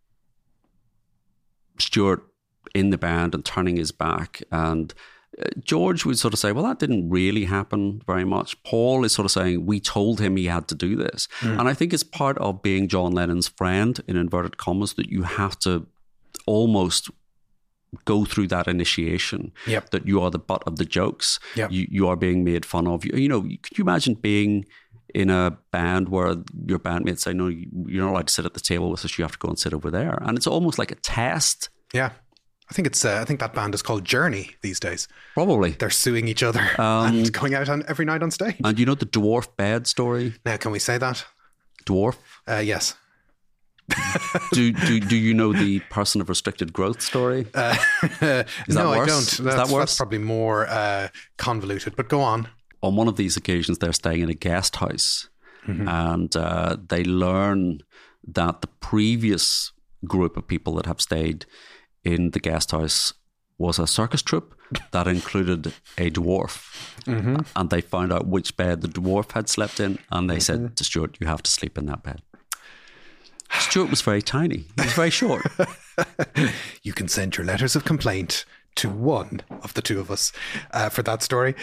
Stuart in the band and turning his back, and George would sort of say, well, that didn't really happen very much. Paul is sort of saying, we told him he had to do this. And I think it's part of being John Lennon's friend, in inverted commas, that you have to almost go through that initiation, that you are the butt of the jokes. You are being made fun of. You know, could you imagine being in a band where your bandmates say, no, you're not allowed to sit at the table with us, you have to go and sit over there. And it's almost like a test. Yeah. I think that band is called Journey these days. Probably. They're suing each other and going out every night on stage. And you know the dwarf bed story? Now, can we say that? Dwarf? Yes. do you know the person of restricted growth story? No, I don't. That's probably more convoluted, but go on. On one of these occasions, they're staying in a guest house, and they learn that the previous group of people that have stayed in the guest house was a circus troupe that included a dwarf. And they found out which bed the dwarf had slept in, and they said to Stuart, you have to sleep in that bed. Stuart was very tiny. He was very short. You can send your letters of complaint to one of the two of us for that story.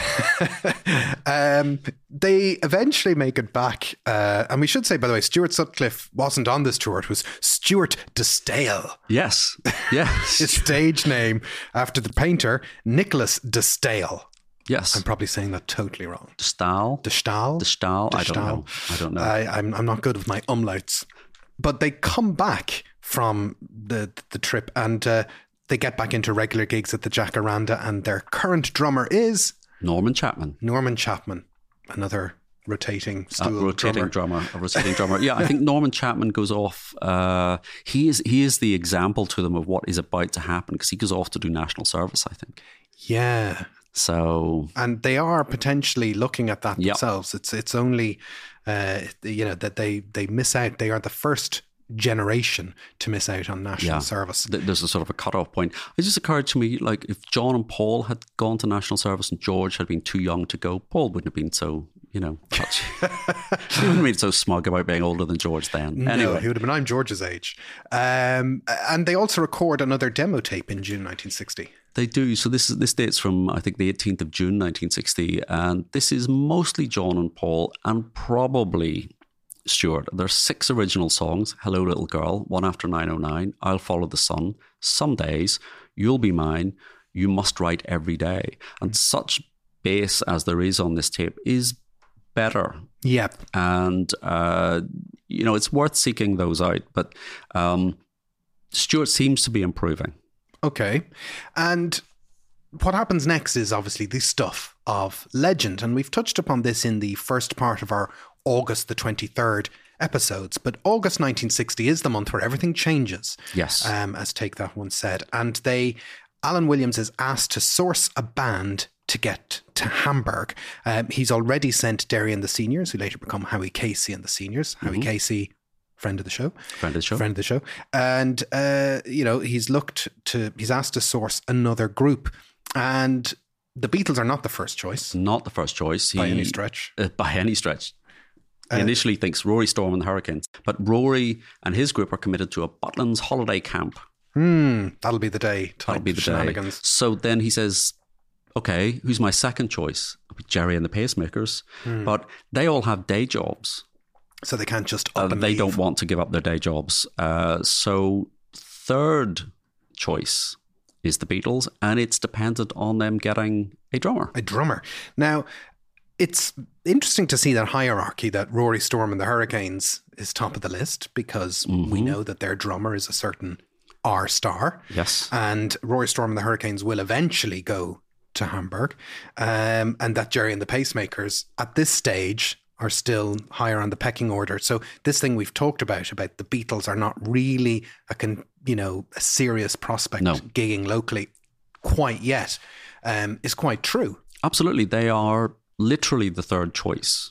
They eventually make it back. And we should say, by the way, Stuart Sutcliffe wasn't on this tour. It was Stuart de Stael. Yes. Yes. His stage name after the painter, Nicholas de Stael. Yes. I'm probably saying that totally wrong. De Stael? De Stael? De Stael? I don't know. I'm not good with my umlauts. But they come back from the trip and they get back into regular gigs at the Jacaranda, and their current drummer is Norman Chapman. Norman Chapman, another rotating stool drummer. A rotating drummer. Yeah, I think Norman Chapman goes off. He is the example to them of what is about to happen, because he goes off to do national service, I think. Yeah. So, and they are potentially looking at that themselves. It's only that they miss out. They are the first generation to miss out on national service. There's a sort of a cutoff point. It just occurred to me, like, if John and Paul had gone to national service and George had been too young to go, Paul wouldn't have been so, touchy. He wouldn't have been so smug about being older than George then. Anyway. No, he would have been, I'm George's age. And they also record another demo tape in June 1960. They do. So this dates from, I think, the 18th of June 1960, and this is mostly John and Paul, and probably Stuart. There's 6 original songs: Hello Little Girl, One After 909, I'll Follow the Sun, Some Days, You'll Be Mine, You Must Write Every Day. And such bass as there is on this tape is better. Yep. And, it's worth seeking those out. But Stuart seems to be improving. Okay. And what happens next is obviously the stuff of legend. And we've touched upon this in the first part of our August the 23rd episodes. But August 1960 is the month where everything changes. Yes. As Take That once said. And Alan Williams is asked to source a band to get to Hamburg. He's already sent Derry and the Seniors, who later become Howie Casey and the Seniors. Howie Casey, friend of the show. And, he's asked to source another group. And the Beatles are not the first choice. Not the first choice. By any stretch. He initially thinks Rory Storm and the Hurricanes. But Rory and his group are committed to a Butlins holiday camp. That'll be the day. That'll be the shenanigans. Day. So then he says, okay, who's my second choice? Jerry and the Pacemakers. But they all have day jobs. So they can't just up and they leave. Don't want to give up their day jobs. So third choice is the Beatles, and it's dependent on them getting a drummer. Now, it's interesting to see that hierarchy, that Rory Storm and the Hurricanes is top of the list, because we know that their drummer is a certain R-star. Yes. And Rory Storm and the Hurricanes will eventually go to Hamburg. And that Jerry and the Pacemakers at this stage are still higher on the pecking order. So this thing we've talked about the Beatles are not really a serious prospect gigging locally quite yet, is quite true. Absolutely. They are literally the third choice.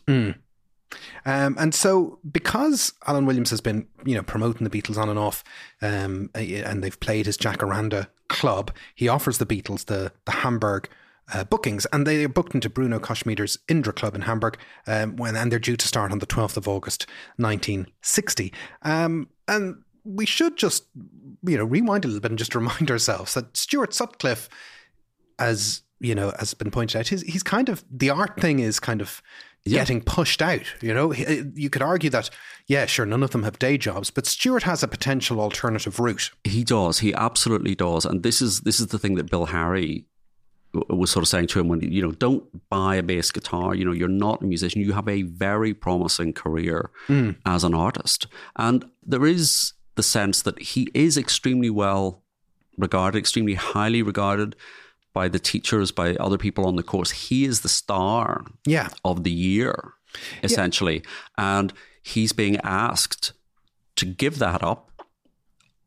And so because Alan Williams has been, promoting the Beatles on and off, and they've played his Jacaranda club, he offers the Beatles the Hamburg bookings, and they are booked into Bruno Koschmider's Indra Club in Hamburg, and they're due to start on the 12th of August 1960. And we should just, rewind a little bit and just remind ourselves that Stuart Sutcliffe, as been pointed out, he's kind of, the art thing is kind of getting pushed out. You could argue that, sure, none of them have day jobs, but Stuart has a potential alternative route. He does. He absolutely does. And this is the thing that Bill Harry was sort of saying to him when, don't buy a bass guitar. You're not a musician. You have a very promising career as an artist. And there is the sense that he is extremely well regarded, extremely highly regarded by the teachers, by other people on the course. He is the star of the year, essentially. And he's being asked to give that up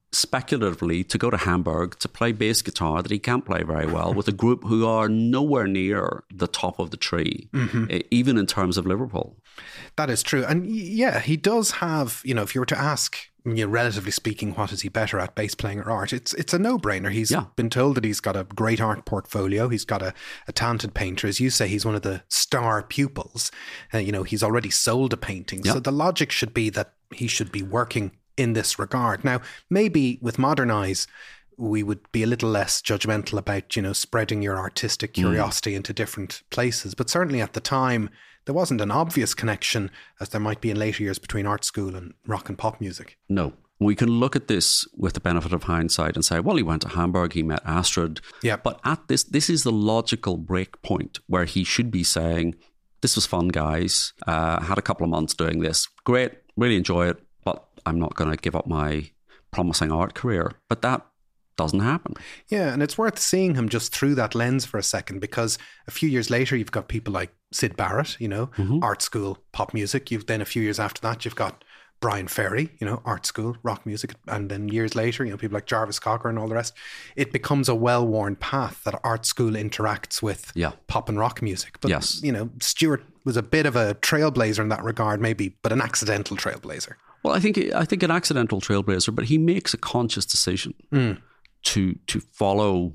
speculatively to go to Hamburg to play bass guitar that he can't play very well with a group who are nowhere near the top of the tree, even in terms of Liverpool. That is true. And yeah, he does have, if you were to ask, relatively speaking, what is he better at, bass playing or art? It's a no-brainer. He's been told that he's got a great art portfolio. He's got a talented painter. As you say, he's one of the star pupils. He's already sold a painting. Yeah. So the logic should be that he should be working in this regard. Now, maybe with modern eyes, we would be a little less judgmental about, spreading your artistic curiosity into different places. But certainly at the time, there wasn't an obvious connection as there might be in later years between art school and rock and pop music. No. We can look at this with the benefit of hindsight and say, well, he went to Hamburg, he met Astrid. Yeah. But at this is the logical break point where he should be saying, this was fun, guys. Had a couple of months doing this. Great, really enjoy it. But I'm not going to give up my promising art career. But that doesn't happen. Yeah, and it's worth seeing him just through that lens for a second, because a few years later, you've got people like Syd Barrett, art school, pop music. Then a few years after that, you've got Brian Ferry, art school, rock music. And then years later, people like Jarvis Cocker and all the rest. It becomes a well-worn path that art school interacts with pop and rock music. But, yes. Stuart was a bit of a trailblazer in that regard, maybe, but an accidental trailblazer. Well, I think an accidental trailblazer, but he makes a conscious decision to follow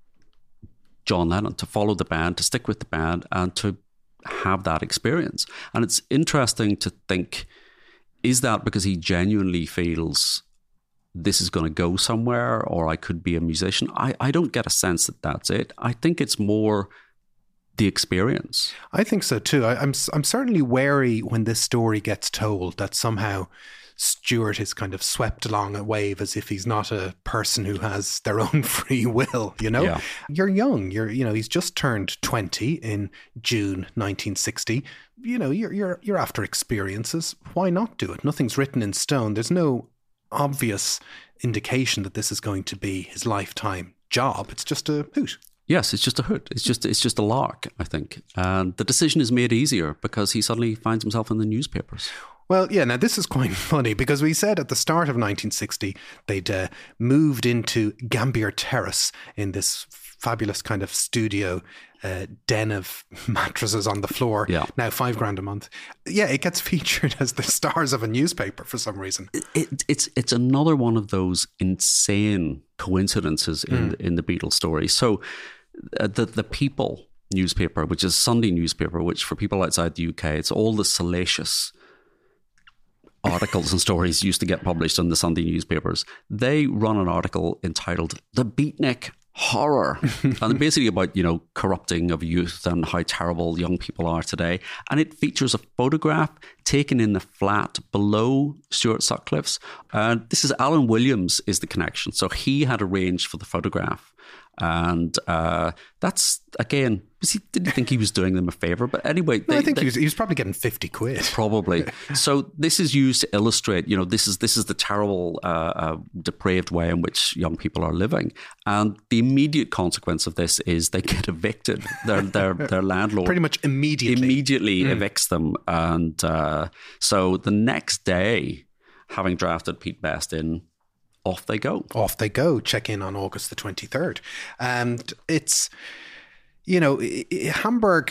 John Lennon, to follow the band, to stick with the band, and to have that experience. And it's interesting to think, is that because he genuinely feels this is going to go somewhere, or I could be a musician? I don't get a sense that that's it. I think it's more the experience. I think so too. I'm certainly wary when this story gets told that somehow Stuart is kind of swept along a wave as if he's not a person who has their own free will, Yeah. You're young. He's just turned 20 in June 1960. You're after experiences. Why not do it? Nothing's written in stone. There's no obvious indication that this is going to be his lifetime job. It's just a hoot. Yes, it's just a hoot. It's just a lark, I think. And the decision is made easier because he suddenly finds himself in the newspapers. Well, yeah, now this is quite funny because we said at the start of 1960 they'd moved into Gambier Terrace in this fabulous kind of studio den of mattresses on the floor. Yeah. Now $5,000 a month. Yeah, it gets featured as the stars of a newspaper for some reason. It's another one of those insane coincidences in the Beatles story. So the People newspaper, which is a Sunday newspaper, which for people outside the UK, it's all the salacious articles and stories used to get published in the Sunday newspapers. They run an article entitled "The Beatnik Horror," and basically about corrupting of youth and how terrible young people are today. And it features a photograph taken in the flat below Stuart Sutcliffe's. This is Alan Williams is the connection, so he had arranged for the photograph. And that's, again, he didn't think he was doing them a favour. But anyway... I think he was probably getting 50 quid. Probably. So this is used to illustrate, this is the terrible, depraved way in which young people are living. And the immediate consequence of this is they get evicted. Their landlord... Pretty much immediately evicts them. And so the next day, having drafted Pete Best in, off they go. Check in on August the 23rd. And it's, Hamburg,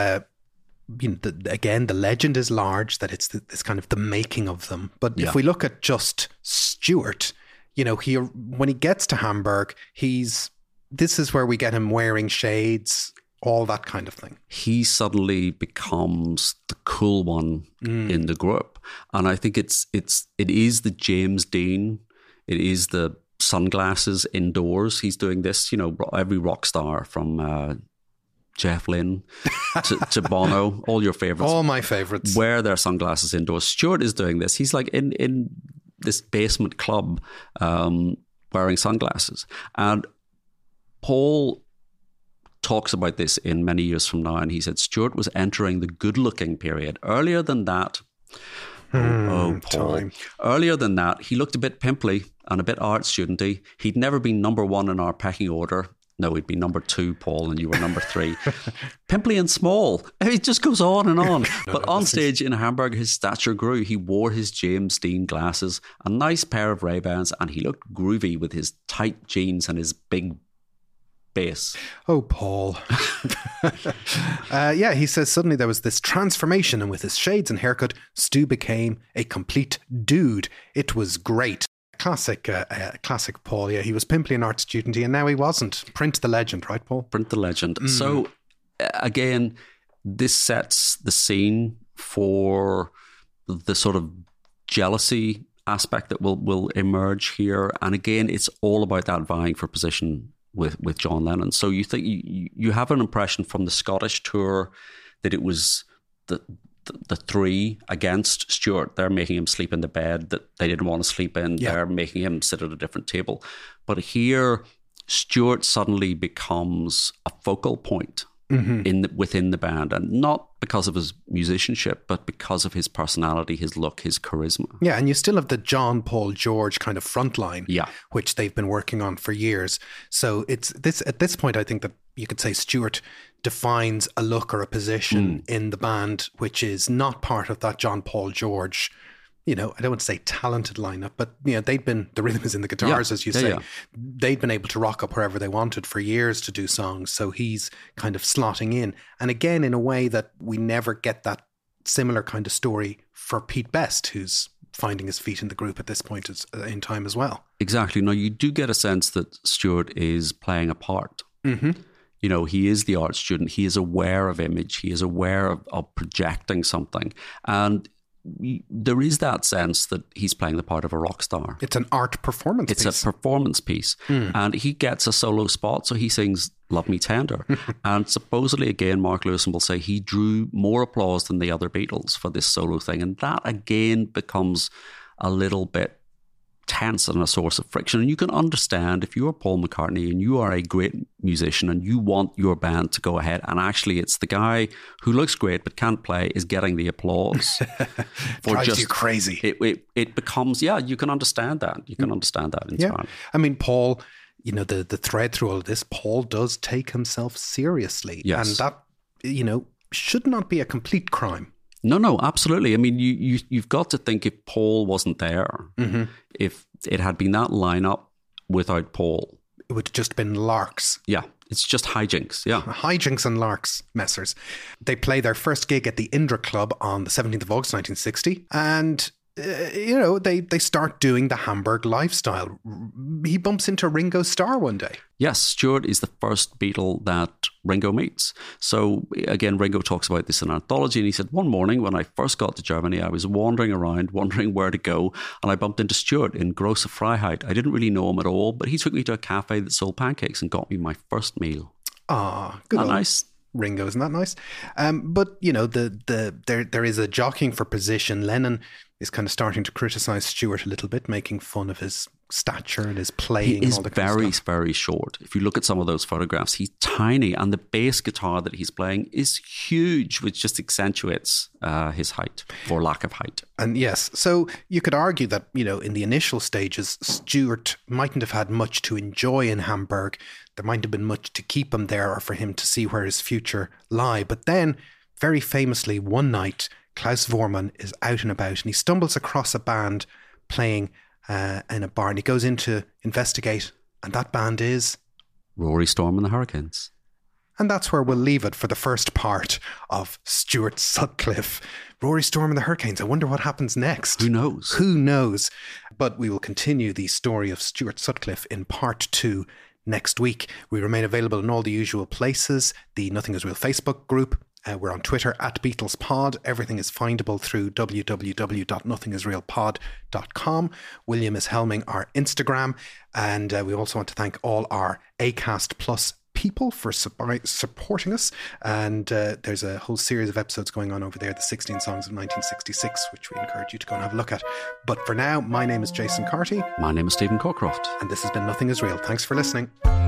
again, the legend is large that it's this kind of the making of them. But if we look at just Stuart, when he gets to Hamburg, this is where we get him wearing shades, all that kind of thing. He suddenly becomes the cool one in the group. And I think it is the James Dean. It is the sunglasses indoors. He's doing this, every rock star from Jeff Lynne to Bono, all your favourites. All my favourites. Wear their sunglasses indoors. Stuart is doing this. He's like in this basement club wearing sunglasses. And Paul talks about this in Many Years From Now, and he said Stuart was entering the good-looking period. Earlier than that... Paul. Time. Earlier than that, he looked a bit pimply and a bit art studenty. He'd never been number one in our pecking order. No, he'd be number 2, Paul, and you were number 3. Pimply and small. It just goes on and on. But on stage in Hamburg, his stature grew. He wore his James Dean glasses, a nice pair of Ray-Bans, and he looked groovy with his tight jeans and his big bass. Oh, Paul. Yeah, he says suddenly there was this transformation, and with his shades and haircut, Stu became a complete dude. It was great. Classic Paul. Yeah, he was pimply an art student, and now he wasn't. Print the legend, right, Paul? Print the legend. So, again, this sets the scene for the sort of jealousy aspect that will emerge here. And again, it's all about that vying for position with John Lennon. So you think you have an impression from the Scottish tour that it was the 3 against Stuart. They're making him sleep in the bed that they didn't want to sleep in. Yeah. They're making him sit at a different table. But here, Stuart suddenly becomes a focal point within the band, and not because of his musicianship, but because of his personality, his look, his charisma. Yeah, and you still have the John, Paul, George kind of front line, which they've been working on for years. So it's this at this point, I think that you could say Stuart defines a look or a position in the band, which is not part of that John, Paul, George, I don't want to say talented lineup, but they'd been, the rhythm is in the guitars, as you say. Yeah. They'd been able to rock up wherever they wanted for years to do songs. So he's kind of slotting in. And again, in a way that we never get that similar kind of story for Pete Best, who's finding his feet in the group at this point in time as well. Exactly. Now, you do get a sense that Stuart is playing a part. Mm-hmm. He is the art student. He is aware of image. He is aware of projecting something. And there is that sense that he's playing the part of a rock star. It's an art performance piece. It's a performance piece. And he gets a solo spot, so he sings Love Me Tender. And supposedly, again, Mark Lewison will say he drew more applause than the other Beatles for this solo thing. And that, again, becomes a little bit tense and a source of friction. And you can understand if you are Paul McCartney and you are a great musician and you want your band to go ahead, and actually it's the guy who looks great but can't play is getting the applause. Drives you crazy. It becomes, you can understand that. You can understand that entirely. I mean, Paul, the thread through all of this, Paul does take himself seriously. Yes. And that, should not be a complete crime. No, absolutely. I mean, you've got to think if Paul wasn't there, if it had been that lineup without Paul, it would have just been larks. Yeah, it's just hijinks. Yeah, hijinks and larks, Messers. They play their first gig at the Indra Club on the 17th of August 1960, and they start doing the Hamburg lifestyle. He bumps into Ringo Starr one day. Yes, Stuart is the first Beatle that Ringo meets. So again, Ringo talks about this in an anthology, and he said, one morning when I first got to Germany, I was wandering around, wondering where to go, and I bumped into Stuart in Grosse Freiheit. I didn't really know him at all, but he took me to a cafe that sold pancakes and got me my first meal. Ah, good. Not nice. Ringo, isn't that nice? But there is a jockeying for position. Lennon is kind of starting to criticize Stuart a little bit, making fun of his stature and his playing. He is and all very, very short. If you look at some of those photographs, he's tiny, and the bass guitar that he's playing is huge, which just accentuates his height, or lack of height. And yes, so you could argue that, in the initial stages, Stuart mightn't have had much to enjoy in Hamburg. There mightn't have been much to keep him there or for him to see where his future lie. But then, very famously, one night, Klaus Voormann is out and about, and he stumbles across a band playing in a bar, and he goes in to investigate, and that band is Rory Storm and the Hurricanes. And that's where we'll leave it for the first part of Stuart Sutcliffe. Rory Storm and the Hurricanes. I wonder what happens next. Who knows? Who knows? But we will continue the story of Stuart Sutcliffe in part 2 next week. We remain available in all the usual places. The Nothing Is Real Facebook group. We're on Twitter @BeatlesPod. Everything is findable through www.nothingisrealpod.com. William is helming our Instagram. And we also want to thank all our Acast Plus people for supporting us. And there's a whole series of episodes going on over there, the 16 Songs of 1966, which we encourage you to go and have a look at. But for now, my name is Jason Carty. My name is Stephen Cockcroft. And this has been Nothing Is Real. Thanks for listening.